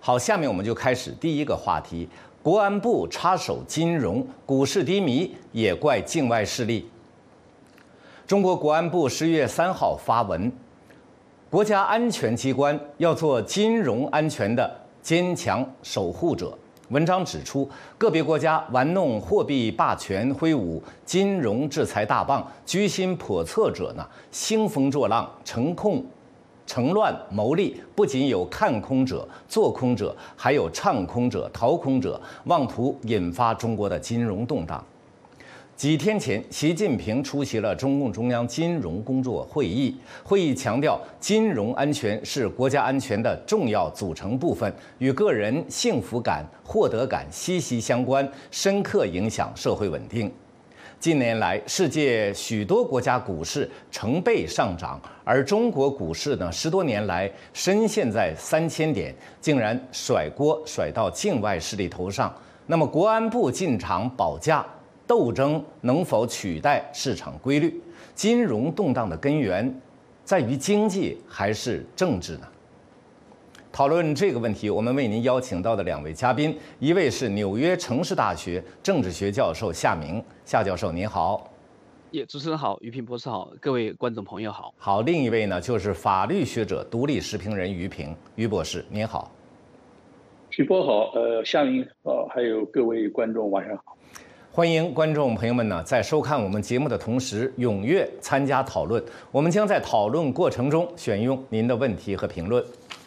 好，下面我们就开始第一个话题：国安部插手金融，股市低迷也怪境外势力。中国国安部10月3号发文，国家安全机关要做金融安全的坚强守护者。文章指出，个别国家玩弄货币霸权，挥舞金融制裁大棒，居心叵测者呢，兴风作浪，乘乱谋利，不仅有看空者、做空者，还有唱空者、逃空者，妄图引发中国的金融动荡。几天前，习近平出席了中共中央金融工作会议。会议强调，金融安全是国家安全的重要组成部分，与个人幸福感、获得感息息相关，深刻影响社会稳定。近年来，世界许多国家股市成倍上涨，而中国股市呢，10多年来深陷在3000点，竟然甩锅甩到境外势力头上。那么，国安部进场保驾，斗争能否取代市场规律？金融动荡的根源在于经济还是政治呢？讨论这个问题，我们为您邀请到的2位嘉宾，一位是纽约城市大学政治学教授夏明，夏教授您好。 主持人好，于平博士好，各位观众朋友好。 好，另一位呢就是法律学者、独立时评人于平，于博士您好。 徐波好，夏明还有各位观众晚上好。 欢迎观众朋友们呢，在收看我们节目的同时，踊跃参加讨论。我们将在讨论过程中选用您的问题和评论。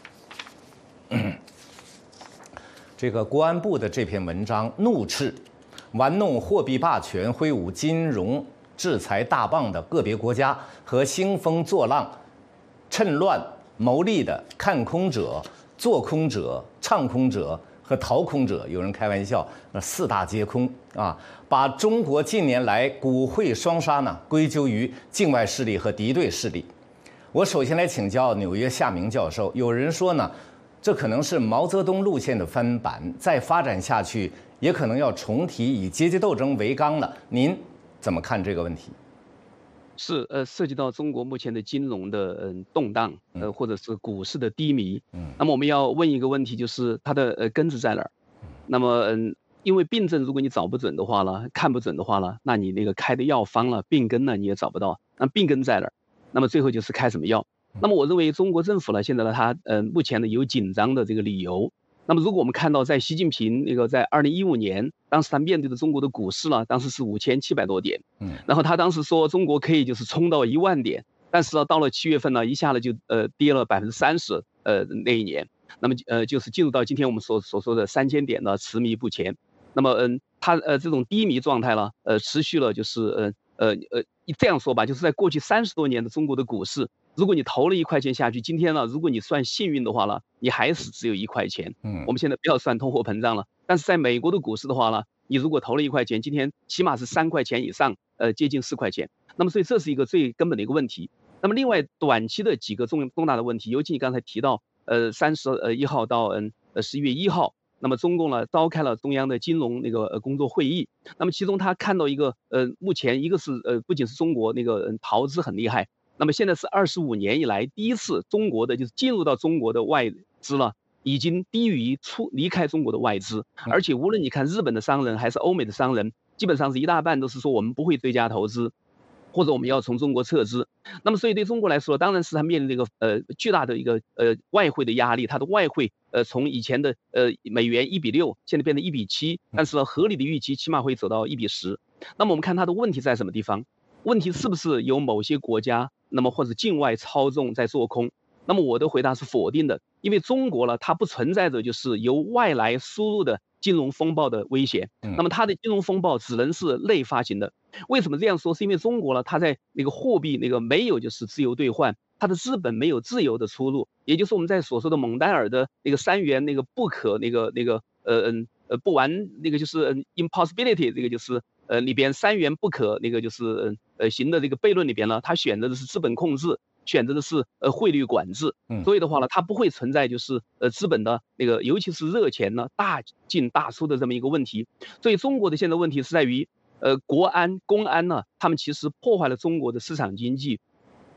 这个国安部的这篇文章怒斥玩弄货币霸权、挥舞金融制裁大棒的个别国家和兴风作浪、趁乱谋利的看空者、做空者、唱空者和逃空者。有人开玩笑，4大皆空啊，把中国近年来股汇双杀呢归咎于境外势力和敌对势力。我首先来请教纽约夏明教授，有人说呢，这可能是毛泽东路线的翻版，再发展下去也可能要重提以阶级斗争为纲了。您怎么看这个问题？ 是涉及到中国目前的金融的动荡，或者是股市的低迷。那么我们要问一个问题，就是它的根子在哪儿？那么因为病症如果你找不准的话呢，看不准的话呢，那你那个开的药方了，病根呢你也找不到。那病根在哪儿？那么最后就是开什么药？那么我认为中国政府呢，现在呢，它目前呢有紧张的这个理由。那么如果我们看到在习近平那个在2015年，当时他面对的中国的股市呢，当时是5700多点，然后他当时说中国可以就是冲到1万点，但是呢到了7月份呢，一下子就跌了30%，那一年，那么就是进入到今天我们所说的3000点呢，驰迷不前。那么它这种低迷状态呢，持续了就是这样说吧，就是在过去30多年的中国的股市，如果你投了1块钱下去，今天呢，如果你算幸运的话呢，你还是只有1块钱。我们现在不要算通货膨胀了，但是在美国的股市的话呢，你如果投了1块钱，今天起码是3块钱以上，接近4块钱。那么所以这是一个最根本的一个问题。那么另外短期的几个重大的问题，尤其你刚才提到31号到11月1号。那么中共呢召开了中央的金融那个工作会议，那么其中他看到一个目前一个是不仅是中国那个逃资很厉害，那么现在是25年以来第一次中国的就是进入到中国的外资了，已经低于离开中国的外资，而且无论你看日本的商人还是欧美的商人，基本上是一大半都是说我们不会追加投资，或者我们要从中国撤资。那么所以对中国来说，当然是它面临这个巨大的一个外汇的压力，它的外汇从以前的美元1:6，现在变成1:7，但是呢合理的预期起码会走到1:10。那么我们看它的问题在什么地方？问题是不是有某些国家，那么或者境外操纵在做空？那么我的回答是否定的，因为中国呢，它不存在着就是由外来输入的金融风暴的危险，那么它的金融风暴只能是内发行的。为什么这样说？是因为中国呢，它在那个货币那个没有就是自由兑换，它的资本没有自由的出入，也就是我们在所说的蒙代尔的那个3元那个不可不完那个就是 impossibility 这个就是里边3元不可那个就是行的这个悖论里边呢，它选择的是资本控制，选择的是汇率管制，所以的话呢，它不会存在就是资本的那个尤其是热钱呢大进大出的这么一个问题。所以中国的现在问题是在于国安公安呢，他们其实破坏了中国的市场经济。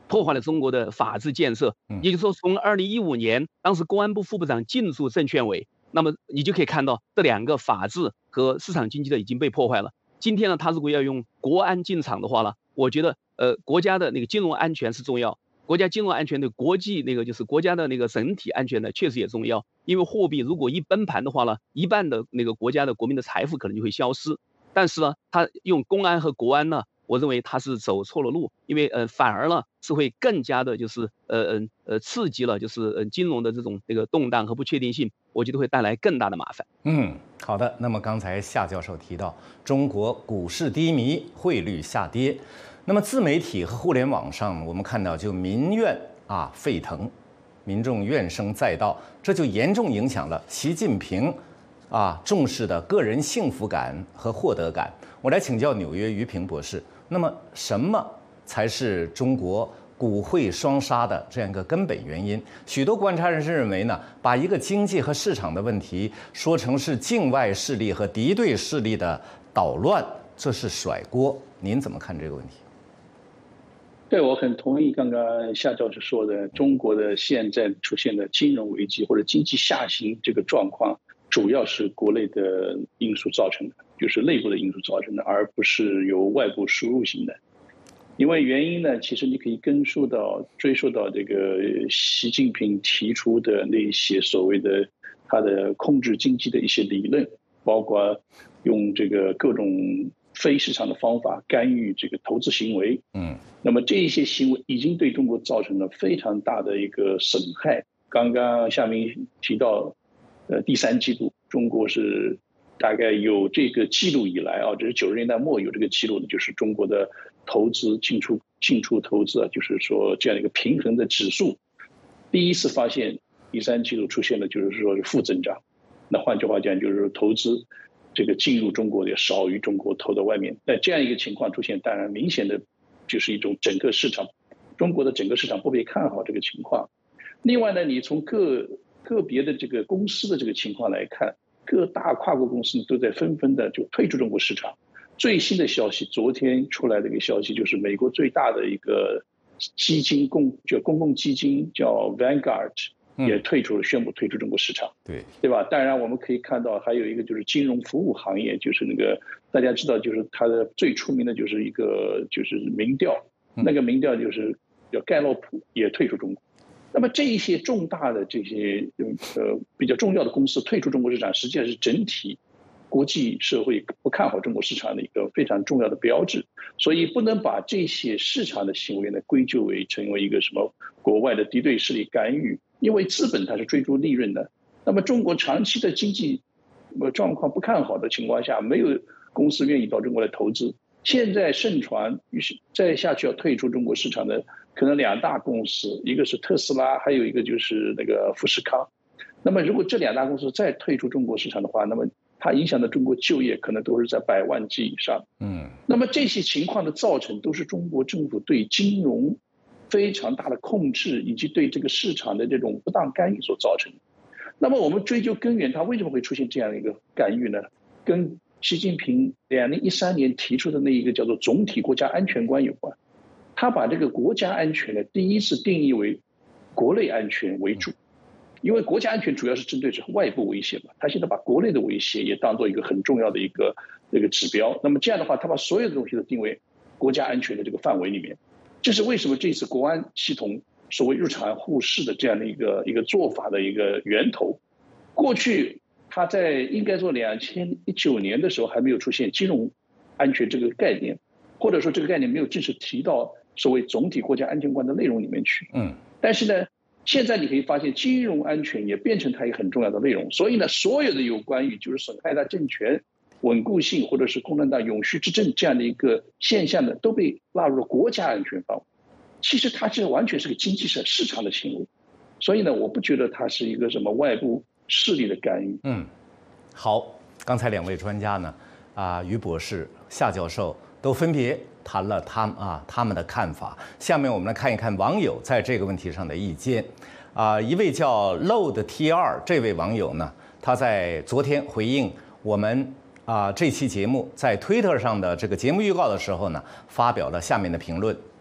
破坏了中国的法治建设。也就是说，从2015年，当时公安部副部长进驻证监委，那么你就可以看到这两个法治和市场经济的已经被破坏了。今天呢，他如果要用国安进场的话呢，我觉得国家的那个金融安全是重要，国家金融安全的国际那个就是国家的那个整体安全呢，确实也重要。因为货币如果一崩盘的话呢，一半的那个国家的国民的财富可能就会消失。但是呢，他用公安和国安呢，我认为他是走错了路，因为反而呢是会更加的就是刺激了就是金融的这种这个动荡和不确定性，我觉得会带来更大的麻烦。 好的。那么刚才夏教授提到，中国股市低迷，汇率下跌。那么自媒体和互联网上，我们看到就民怨沸腾，民众怨声载道，这就严重影响了习近平重视的个人幸福感和获得感。我来请教纽约于平博士，那么什么才是中国股汇双杀的这样一个根本原因？许多观察人士认为呢，把一个经济和市场的问题说成是境外势力和敌对势力的捣乱，这是甩锅。您怎么看这个问题？ 对，我很同意刚刚夏教授说的，中国的现在出现的金融危机或者经济下行这个状况，主要是国内的因素造成的，就是内部的因素造成的，而不是由外部输入型的。因为原因呢，其实你可以追溯到这个习近平提出的那些所谓的他的控制经济的一些理论，包括用这个各种非市场的方法干预这个投资行为。那么这一些行为已经对中国造成了非常大的一个损害。刚刚夏明提到，第三季度中国是大概有这个记录以来这是90年代末有这个记录的，就是中国的投资进出投资就是说这样一个平衡的指数，第一次发现第三季度出现了就是说是负增长。那换句话讲，就是说投资这个进入中国的少于中国投到外面。但这样一个情况出现，当然明显的就是一种中国的整个市场不被看好这个情况。另外呢，你从个别的这个公司的这个情况来看，各大跨国公司都在纷纷的就退出中国市场。最新的消息，昨天出来的一个消息，就是美国最大的一个基金公共基金叫 Vanguard 也宣布退出中国市场，对吧？当然我们可以看到还有一个就是金融服务行业，就是那个大家知道，就是它的最出名的就是一个就是民调，那个民调就是叫盖洛普也退出中国。那么这一些重大的这些比较重要的公司退出中国市场，实际上是整体国际社会不看好中国市场的一个非常重要的标志。所以不能把这些市场的行为呢归咎为成为一个什么国外的敌对势力干预，因为资本它是追逐利润的。那么中国长期的经济状况不看好的情况下，没有公司愿意到中国来投资。现在盛传再下去要退出中国市场的可能2大公司，一个是特斯拉，还有一个就是那个富士康。那么如果这2大公司再退出中国市场的话，那么它影响的中国就业可能都是在100万计以上。那么这些情况的造成都是中国政府对金融非常大的控制，以及对这个市场的这种不当干预所造成的。那么我们追究根源，它为什么会出现这样一个干预呢？跟习近平2013年提出的那一个叫做总体国家安全观有关。他把这个国家安全呢，第一次定义为国内安全为主，因为国家安全主要是针对是外部威胁嘛，他现在把国内的威胁也当做一个很重要的一个指标。那么这样的话，他把所有的东西都定为国家安全的这个范围里面。这是为什么这次国安系统所谓日常护市的这样的一个做法的一个源头。过去他在应该说2019年的时候还没有出现金融安全这个概念，或者说这个概念没有正式提到所谓总体国家安全观的内容里面去。但是呢，现在你可以发现金融安全也变成它一个很重要的内容。所以呢，所有的有关于就是损害它政权稳固性或者是共产党永续执政这样的一个现象呢，都被纳入了国家安全范围。其实它完全是个经济市场的行为。所以呢，我不觉得它是一个什么外部势力的干预。 好，刚才2位专家呢，于博士、夏教授都分别谈了他们的看法。下面我们来看一看网友在这个问题上的意见。一位叫 Load T2 这位网友呢，他在昨天回应我们这期节目在 Twitter 上的这个节目预告的时候呢，发表了下面的评论。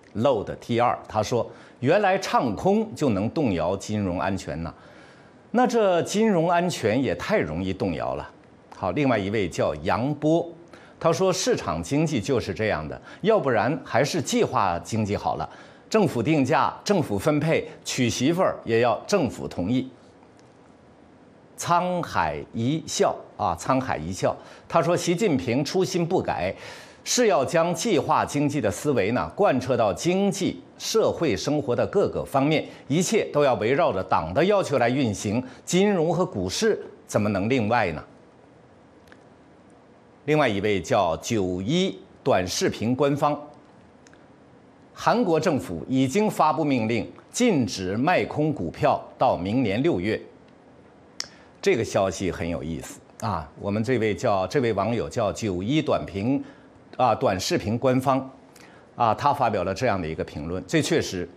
Load T2，他说，原来唱空就能动摇金融安全呢，那这金融安全也太容易动摇了。好，另外一位叫杨波，他说市场经济就是这样的，要不然还是计划经济好了，政府定价、政府分配，娶媳妇儿也要政府同意。沧海一笑啊，沧海一笑，他说习近平初心不改，是要将计划经济的思维呢贯彻到经济社会生活的各个方面，一切都要围绕着党的要求来运行，金融和股市怎么能另外呢？另外一位叫91短视频官方，韩国政府已经发布命令，禁止卖空股票到明年6月。这个消息很有意思啊！我们这位网友叫91短视频官方啊，他发表了这样的一个评论。这确实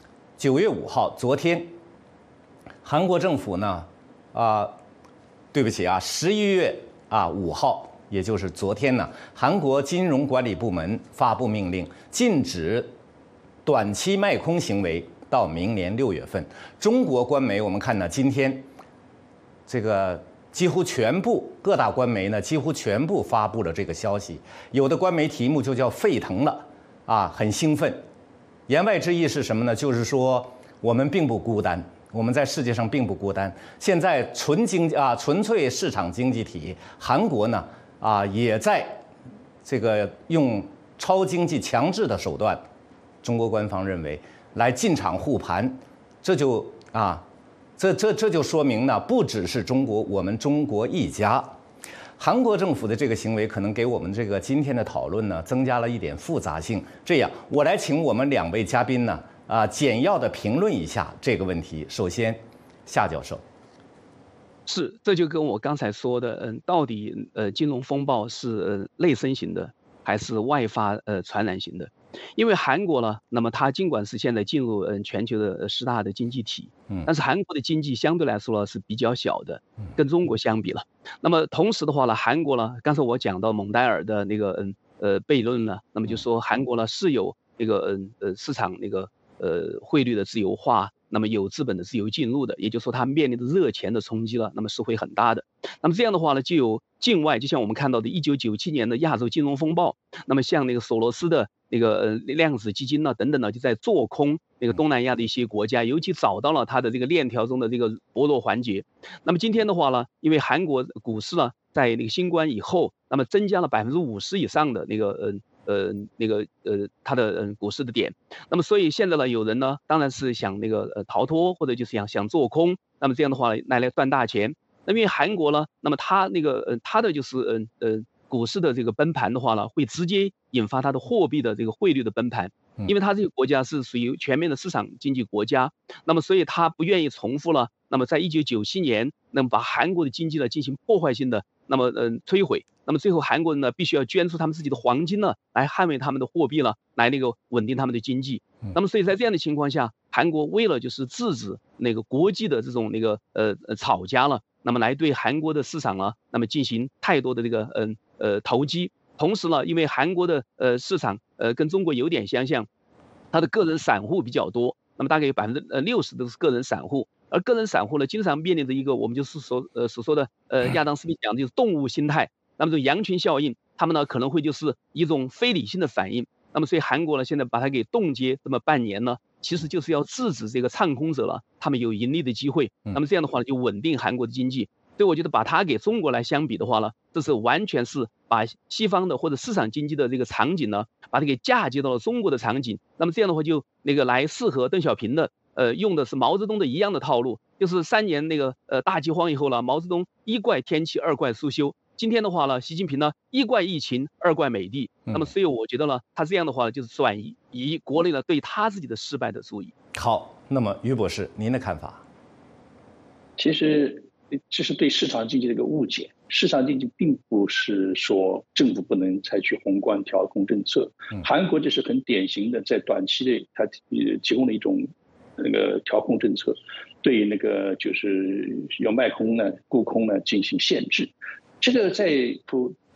，9月5号，昨天，韩国政府呢对不起啊，11月5号，也就是昨天呢，韩国金融管理部门发布命令，禁止短期卖空行为到明年6月份。中国官媒我们看呢，今天这个几乎全部各大官媒呢，几乎全部发布了这个消息。有的官媒题目就叫沸腾了啊，很兴奋。言外之意是什么呢？就是说我们并不孤单，我们在世界上并不孤单。现在纯粹市场经济体，韩国呢也在这个用超经济强制的手段，中国官方认为来进场护盘，这就说明呢，不只是我们中国一家，韩国政府的这个行为可能给我们这个今天的讨论呢增加了一点复杂性。这样，我来请我们2位嘉宾呢简要的评论一下这个问题。首先，夏教授。 是，这就跟我刚才说的，到底金融风暴是内生型的还是外发传染型的？因为韩国呢，那么它尽管是现在进入全球的10大的经济体，但是韩国的经济相对来说呢是比较小的，跟中国相比了。那么同时的话呢，韩国呢，刚才我讲到蒙代尔的那个悖论呢，那么就说韩国呢是有那个市场那个汇率的自由化，那么有资本的自由进入的，也就是说它面临的热钱的冲击了，那么是会很大的。那么这样的话呢，就有境外，就像我们看到的1997年的亚洲金融风暴，那么像那个索罗斯的那个量子基金呢等等呢，就在做空那个东南亚的一些国家，尤其找到了它的这个链条中的这个薄弱环节。那么今天的话呢，因为韩国股市呢在那个新冠以后，那么增加了50%以上的那个它的股市的点，那么所以现在呢，有人呢当然是想那个逃脱，或者就是想做空，那么这样的话来赚大钱。那因为韩国呢，那么它那个它的就是股市的这个崩盘的话呢，会直接引发它的货币的这个汇率的崩盘，因为它这个国家是属于全面的市场经济国家，那么所以它不愿意重复了。那么在1997年，那么把韩国的经济呢进行破坏性的那么摧毁，那么最后韩国人呢必须要捐出他们自己的黄金呢来捍卫他们的货币了，来那个稳定他们的经济。那么所以在这样的情况下，韩国为了就是制止那个国际的这种那个炒家了，那么来对韩国的市场呢，那么进行太多的这个投机。同时呢，因为韩国的市场跟中国有点相像，它的个人散户比较多，那么大概有60%都是个人散户。而个人散户呢，经常面临着一个我们就是所说的亚当斯密讲的就是动物心态，那么这种羊群效应，他们呢可能会就是一种非理性的反应。那么所以韩国呢现在把它给冻结这么半年呢，其实就是要制止这个唱空者了，他们有盈利的机会。那么这样的话呢，就稳定韩国的经济。所以我觉得把它给中国来相比的话呢，这是完全是把西方的或者市场经济的这个场景呢，把它给嫁接到了中国的场景。那么这样的话就那个来适合邓小平的。用的是毛泽东的一样的套路，就是3年那个大饥荒以后了，毛泽东1怪天气，2怪苏修。今天的话呢，习近平呢1怪疫情，2怪美帝。那么所以我觉得呢，他这样的话就是转移国内呢对他自己的失败的注意。 好，那么于博士您的看法？ 其实这是对市场经济的一个误解。市场经济并不是说政府不能采取宏观调控政策，韩国这是很典型的在短期内它提供了一种那个调控政策，对那个就是要卖空呢、沽空呢进行限制。这个在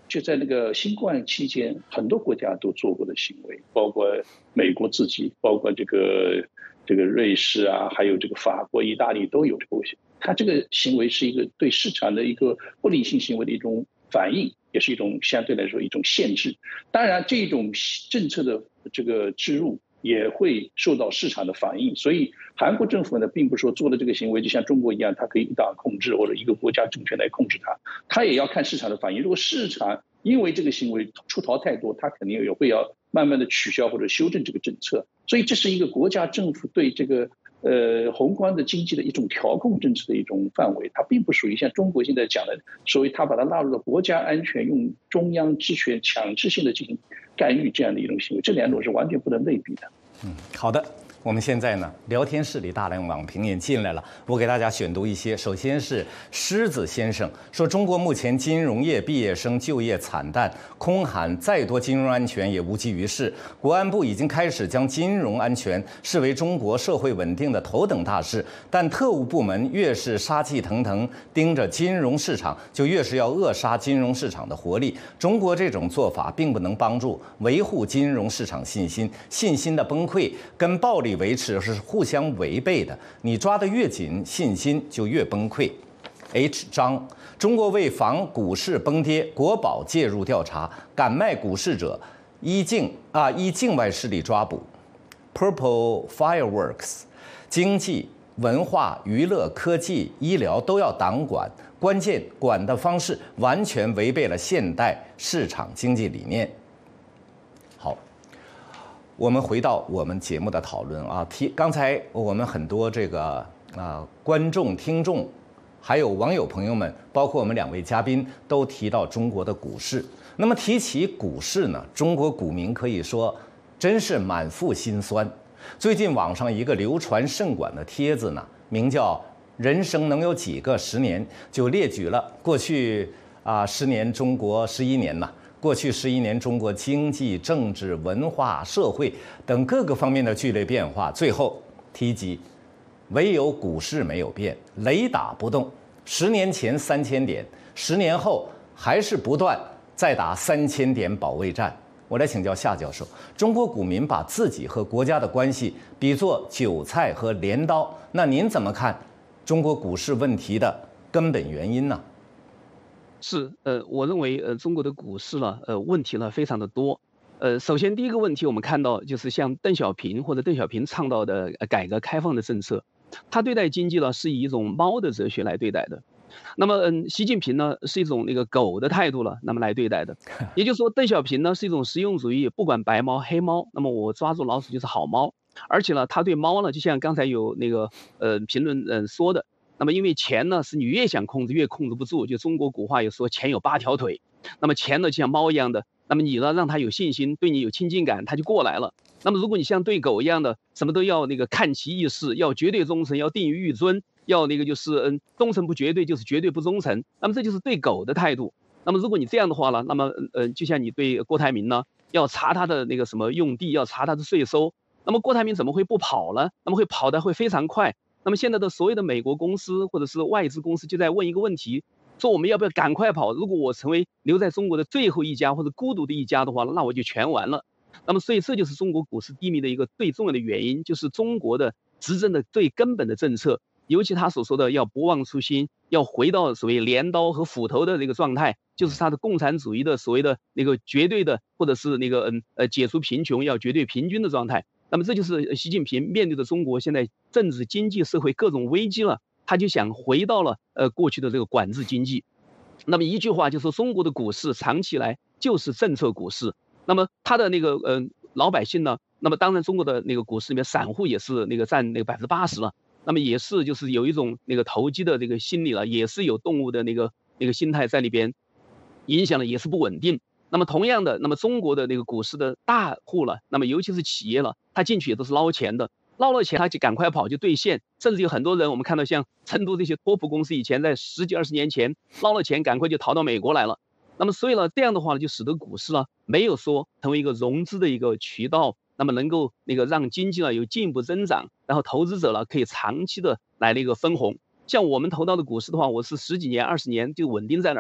就在那个新冠期间，很多国家都做过的行为，包括美国自己，包括这个瑞士啊，还有这个法国、意大利都有这个危险。它这个行为是一个对市场的一个不理性行为的一种反应，也是一种相对来说一种限制。当然，这种政策的这个置入也会受到市场的反应，所以韩国政府呢，并不是说做的这个行为就像中国一样，它可以一党控制或者一个国家政权来控制它，它也要看市场的反应。如果市场因为这个行为出逃太多，它肯定也会要慢慢的取消或者修正这个政策。所以这是一个国家政府对这个宏观的经济的一种调控政策的一种范围，它并不属于像中国现在讲的所谓它把它纳入了国家安全，用中央职权强制性的进行干预这样的一种行为，这两种是完全不能类比的。 好的。我们现在呢，聊天室里大量网评也进来了，我给大家选读一些。首先是狮子先生说，中国目前金融业毕业生就业惨淡，空喊再多金融安全也无济于事。国安部已经开始将金融安全视为中国社会稳定的头等大事，但特务部门越是杀气腾腾盯着金融市场，就越是要扼杀金融市场的活力。中国这种做法并不能帮助维护金融市场信心，信心的崩溃跟暴力维持是互相违背的，你抓得越紧，信心就越崩溃。H 张，中国为防股市崩跌，国保介入调查，敢卖股市者依境外势力抓捕。Purple Fireworks， 经济、文化、娱乐、科技、医疗都要党管，关键管的方式完全违背了现代市场经济理念。好。我们回到我们节目的讨论啊，刚才我们很多这个观众、听众，还有网友朋友们，包括我们两位嘉宾都提到中国的股市。那么提起股市呢，中国股民可以说真是满腹心酸。最近网上一个流传甚广的帖子呢，名叫“人生能有几个10年”，就列举了过去10年中国11年呐。过去11年，中国经济、政治、文化、社会等各个方面的剧烈变化，最后提及，唯有股市没有变，雷打不动。10年前3000点，10年后还是不断再打3000点保卫战。我来请教夏教授，中国股民把自己和国家的关系比作韭菜和镰刀，那您怎么看中国股市问题的根本原因呢？ 是，我认为，中国的股市呢，问题呢非常的多。首先第一个问题，我们看到就是像邓小平或者邓小平倡导的改革开放的政策，他对待经济呢是以一种猫的哲学来对待的。那么，习近平呢是一种那个狗的态度了，那么来对待的。也就是说，邓小平呢是一种实用主义，不管白猫黑猫，那么我抓住老鼠就是好猫。而且呢，他对猫呢，就像刚才有那个评论说的。那么因为钱呢，是你越想控制越控制不住，就中国古话有说钱有8条腿，那么钱呢就像猫一样的，那么你呢让它有信心，对你有亲近感，它就过来了。那么如果你像对狗一样的，什么都要那个看其意事，要绝对忠诚，要定于一尊，要那个就是忠诚不绝对就是绝对不忠诚，那么这就是对狗的态度。那么如果你这样的话呢，那么就像你对郭台铭呢，要查他的那个什么用地，要查他的税收，那么郭台铭怎么会不跑呢？那么会跑得会非常快。那么现在的所有的美国公司或者是外资公司就在问一个问题，说我们要不要赶快跑？如果我成为留在中国的最后一家或者孤独的一家的话，那我就全完了。那么所以这就是中国股市低迷的一个最重要的原因，就是中国的执政的最根本的政策，尤其他所说的要不忘初心，要回到所谓镰刀和斧头的这个状态，就是他的共产主义的所谓的那个绝对的或者是那个解除贫穷要绝对平均的状态。那么这就是习近平面对着中国现在政治、经济、社会各种危机了，他就想回到了过去的这个管制经济。那么一句话就是说，中国的股市长期以来就是政策股市。那么他的那个老百姓呢，那么当然中国的那个股市里面散户也是那个占那个80%了，那么也是就是有一种那个投机的这个心理了，也是有动物的那个心态在里边，影响的也是不稳定。那么同样的，那么中国的那个股市的大户了，那么尤其是企业了，他进去也都是捞钱的，捞了钱他就赶快跑就兑现，甚至有很多人我们看到像成都这些托普公司以前在10几20年前捞了钱赶快就逃到美国来了。那么所以呢，这样的话呢，就使得股市呢没有说成为一个融资的一个渠道，那么能够那个让经济呢有进一步增长，然后投资者呢可以长期的来那个分红。像我们投到的股市的话，我是10几年20年就稳定在那儿。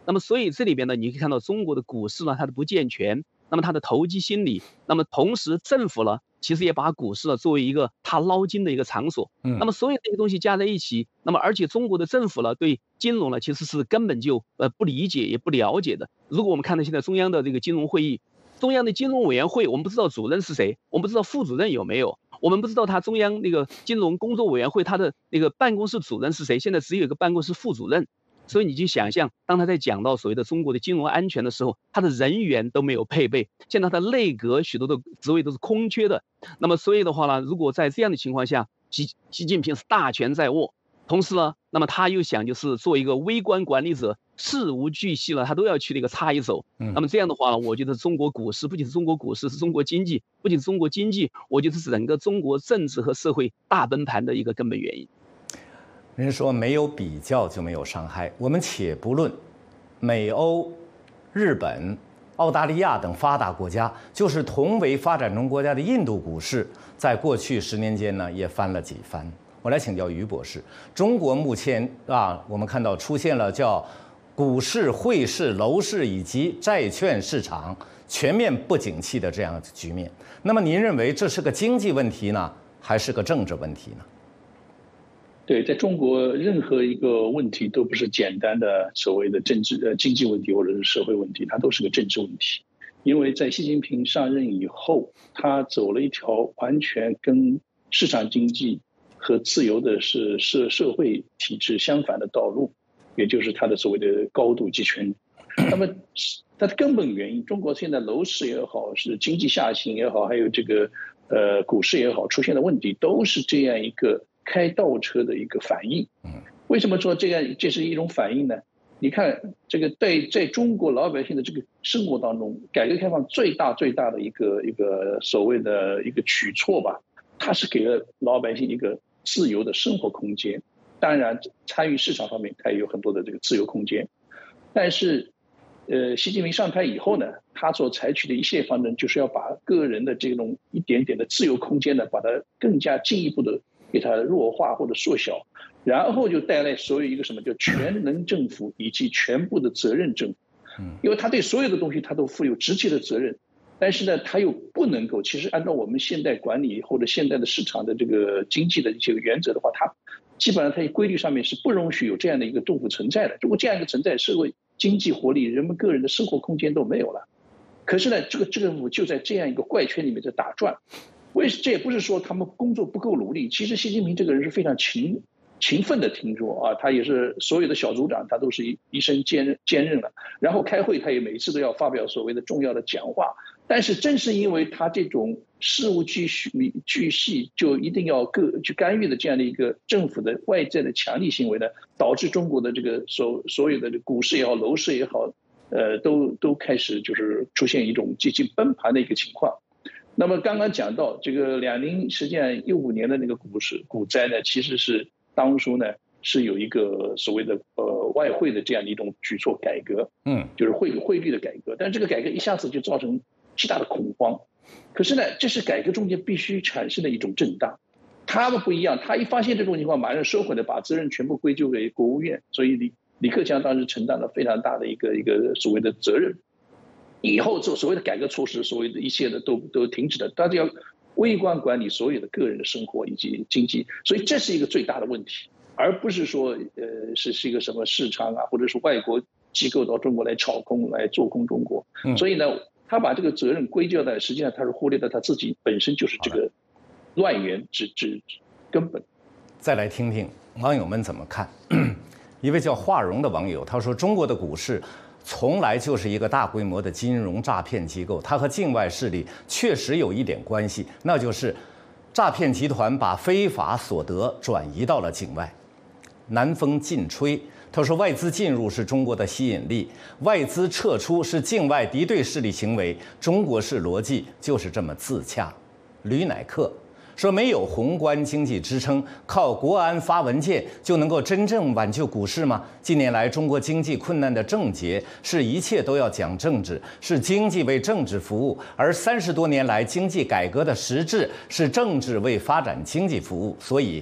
那么所以这里边呢，你可以看到中国的股市呢，它的不健全，那么它的投机心理，那么同时政府呢，其实也把股市呢作为一个它捞金的一个场所。那么所有这些东西加在一起，那么而且中国的政府呢对金融呢其实是根本就不理解也不了解的。如果我们看到现在中央的这个金融会议，中央的金融委员会，我们不知道主任是谁，我们不知道副主任有没有，我们不知道他中央那个金融工作委员会他的那个办公室主任是谁，现在只有一个办公室副主任。所以你去想象，当他在讲到所谓的中国的金融安全的时候，他的人员都没有配备，现在他的内阁许多的职位都是空缺的。那么所以的话呢，如果在这样的情况下，习近平是大权在握，同时呢，那么他又想就是做一个微观管理者，事无巨细了，他都要去那个插一手。那么这样的话呢，我觉得中国股市不仅是中国股市，是中国经济，不仅是中国经济，我觉得是整个中国政治和社会大崩盘的一个根本原因。 人说没有比较就没有伤害，我们且不论美欧、日本、澳大利亚等发达国家，就是同为发展中国家的印度股市，在过去10年间呢，也翻了几番。我来请教于博士，中国目前我们看到出现了叫股市、汇市、楼市以及债券市场全面不景气的这样的局面。那么您认为这是个经济问题呢，还是个政治问题呢？ 对，在中国，任何一个问题都不是简单的所谓的经济问题或者是社会问题，它都是个政治问题。因为在习近平上任以后，他走了一条完全跟市场经济和自由的社会体制相反的道路，也就是他的所谓的高度集权。那么它的根本原因，中国现在楼市也好，是经济下行也好，还有这个股市也好，出现的问题都是这样一个开倒车的一个反应。为什么说这是一种反应呢？你看这个在中国老百姓的这个生活当中，改革开放最大的一个所谓的一个举措吧，它是给了老百姓一个自由的生活空间。当然参与市场方面它也有很多的这个自由空间，但是习近平上台以后呢，他所采取的一系列方针就是要把个人的这种一点点的自由空间呢，把它更加进一步的给它弱化或者缩小，然后就带来所有一个什么叫全能政府以及全部的责任政府。因为他对所有的东西他都负有直接的责任，但是呢他又不能够，其实按照我们现代管理或者现代的市场的这个经济的这个原则的话，他基本上它规律上面是不容许有这样的一个政府存在的。如果这样一个存在，社会经济活力，人们个人的生活空间都没有了。可是呢，这个政府就在这样一个怪圈里面在打转。这也不是说他们工作不够努力，其实习近平这个人是非常勤奋的听说啊，他也是所有的小组长他都是一身兼任了，然后开会他也每次都要发表所谓的重要的讲话。但是正是因为他这种事无巨细就一定要去干预的这样的一个政府的外在的强力行为呢，导致中国的这个所有的股市也好，楼市也好，都开始就是出现一种接近崩盘的一个情况。那么刚刚讲到这个实际上15年的那个股灾呢，其实是当初呢是有一个所谓的外汇的这样的一种举措改革，就是汇率的改革，但这个改革一下子就造成极大的恐慌。可是呢，这是改革中间必须产生的一种震荡。他们不一样，他一发现这种情况，马上收回来，把责任全部归咎给国务院，所以李克强当时承担了非常大的一个所谓的责任。以后做所谓的改革措施，所谓的一切的都停止了，大家要微观管理所有的个人的生活以及经济，所以这是一个最大的问题，而不是说是一个什么市场啊，或者是外国机构到中国来炒空来做空中国。所以呢，他把这个责任归咎在，实际上他是忽略了他自己本身就是这个乱源之根本。 再来听听网友们怎么看。一位叫华荣的网友他说，中国的股市从来就是一个大规模的金融诈骗机构，它和境外势力确实有一点关系，那就是诈骗集团把非法所得转移到了境外。南风劲吹他说，外资进入是中国的吸引力，外资撤出是境外敌对势力行为，中国式逻辑就是这么自洽。吕乃克说，没有宏观经济支撑，靠国安发文件就能够真正挽救股市吗？近年来中国经济困难的症结是一切都要讲政治，是经济为政治服务，而30多年来经济改革的实质是政治为发展经济服务。所以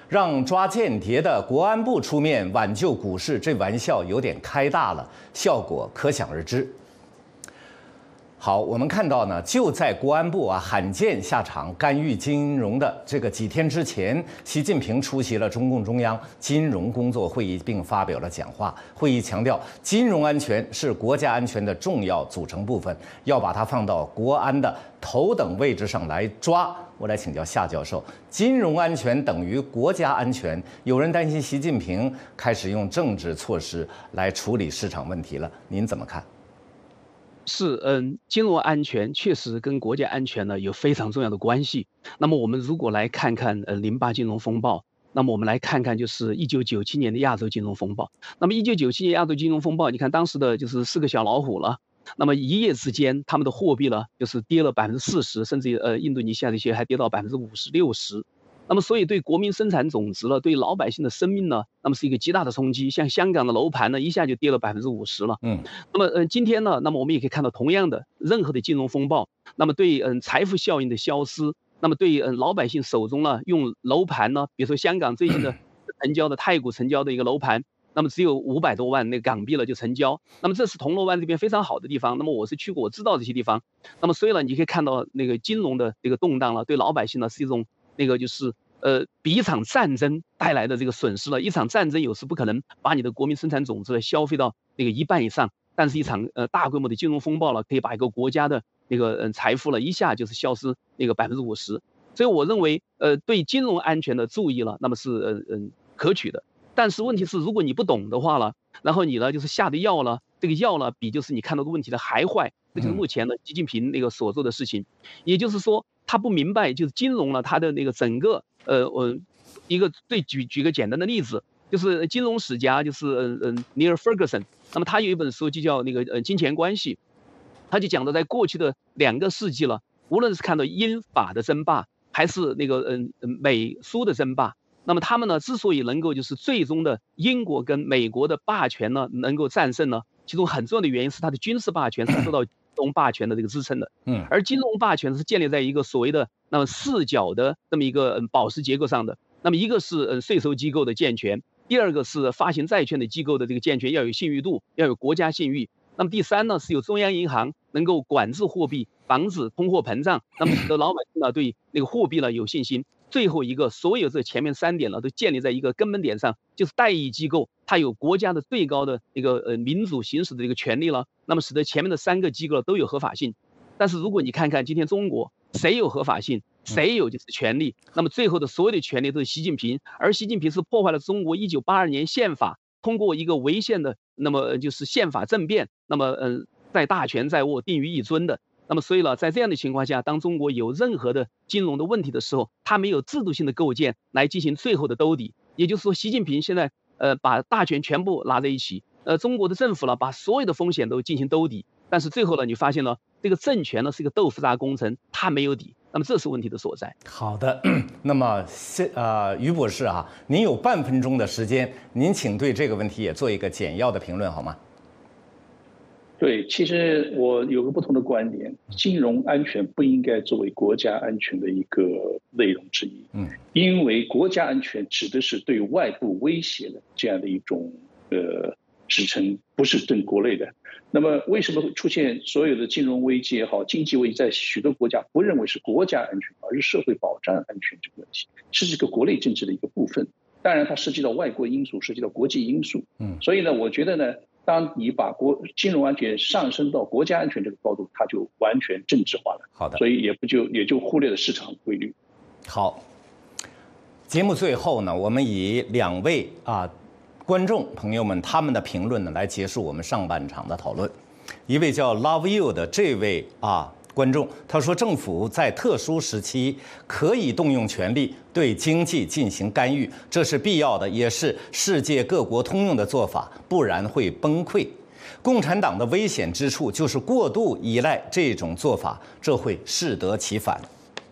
让抓间谍的国安部出面挽救股市，这玩笑有点开大了，效果可想而知。好，我们看到呢，就在国安部罕见下场干预金融的这个几天之前，习近平出席了中共中央金融工作会议，并发表了讲话。会议强调，金融安全是国家安全的重要组成部分，要把它放到国安的头等位置上来抓。我来请教夏教授，金融安全等于国家安全？有人担心习近平开始用政治措施来处理市场问题了，您怎么看？ 是，金融安全确实跟国家安全呢有非常重要的关系。那么我们如果来看看08金融风暴，那么我们来看看就是1997年的亚洲金融风暴。那么1997年亚洲金融风暴，你看当时的就是4个小老虎了。那么一夜之间，他们的货币呢就是跌了40%，甚至印度尼西亚这些还跌到50%、60%。那么，所以对国民生产总值了，对老百姓的生命呢，那么是一个极大的冲击。像香港的楼盘呢，一下就跌了50%了。那么今天呢，那么我们也可以看到，同样的任何的金融风暴，那么对财富效应的消失，那么对老百姓手中呢用楼盘呢，比如说香港最近的成交的太古成交的一个楼盘，那么只有500多万那个港币了就成交。那么这是铜锣湾这边非常好的地方。那么我是去过，我知道这些地方。那么所以呢，你可以看到那个金融的这个动荡了，对老百姓呢是一种。那个就是比一场战争带来的这个损失了。一场战争有时不可能把你的国民生产总值消费到那个1半以上，但是一场大规模的金融风暴了，可以把一个国家的那个财富了一下就是消失那个50%。所以我认为对金融安全的注意了，那么是可取的。但是问题是，如果你不懂的话了，然后你呢就是下的药了，这个药呢比就是你看到的问题的还坏。这就是目前的习近平那个所做的事情。也就是说，他不明白就是金融呢，它的那个整个一个举个简单的例子，就是金融史家就是尼尔·弗格森，那么他有一本书就叫那个金钱关系，他就讲到在过去的2个世纪了，无论是看到英法的争霸，还是那个美苏的争霸，那么他们呢之所以能够就是最终的英国跟美国的霸权呢能够战胜呢，其中很重要的原因是它的军事霸权是受到金融霸权的这个支撑的。而金融霸权是建立在一个所谓的那么4角的这么一个宝石结构上的。那么一个是税收机构的健全，第2个是发行债券的机构的这个健全，要有信誉度，要有国家信誉。那么第3呢是有中央银行能够管制货币，防止通货膨胀，那么使得老百姓呢对那个货币呢有信心。最后一个，所有这前面3点呢，都建立在一个根本点上，就是代议机构，它有国家的最高的一个民主行使的一个权利了，那么使得前面的3个机构都有合法性。但是如果你看看今天中国，谁有合法性，谁有就是权利，那么最后的所有的权利都是习近平，而习近平是破坏了中国1982年宪法，通过一个违宪的，那么就是宪法政变，那么在大权在握，定于一尊的。那么所以呢，在这样的情况下，当中国有任何的金融的问题的时候，它没有制度性的构建来进行最后的兜底。也就是说，习近平现在把大权全部拉在一起，中国的政府呢把所有的风险都进行兜底，但是最后呢，你发现了这个政权呢是一个豆腐渣工程，它没有底。那么这是问题的所在。 好的，那么于博士您有半分钟的时间，您请对这个问题也做一个简要的评论好吗？ 对，其实我有个不同的观点，金融安全不应该作为国家安全的一个内容之一。因为国家安全指的是对外部威胁的这样的一种支撑，不是对国内的。那么为什么会出现所有的金融危机也好，经济危机，在许多国家不认为是国家安全，而是社会保障安全这个问题，是这个国内政治的一个部分。当然，它涉及到外国因素，涉及到国际因素。所以呢，我觉得呢，当你把金融安全上升到国家安全这个高度，它就完全政治化了。 好的， 所以也就忽略了市场规律。 好，节目最后呢，我们以2位观众朋友们他们的评论呢来结束我们上半场的讨论。一位叫 Love You 的这位观众，他说政府在特殊时期可以动用权力对经济进行干预，这是必要的，也是世界各国通用的做法，不然会崩溃。共产党的危险之处就是过度依赖这种做法，这会适得其反。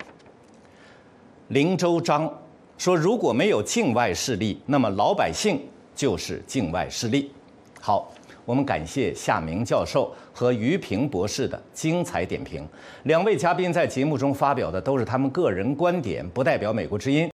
林周章说，如果没有境外势力，那么老百姓就是境外势力。好，我们感谢夏明教授和于平博士的精彩点评。2位嘉宾在节目中发表的都是他们个人观点，不代表美国之音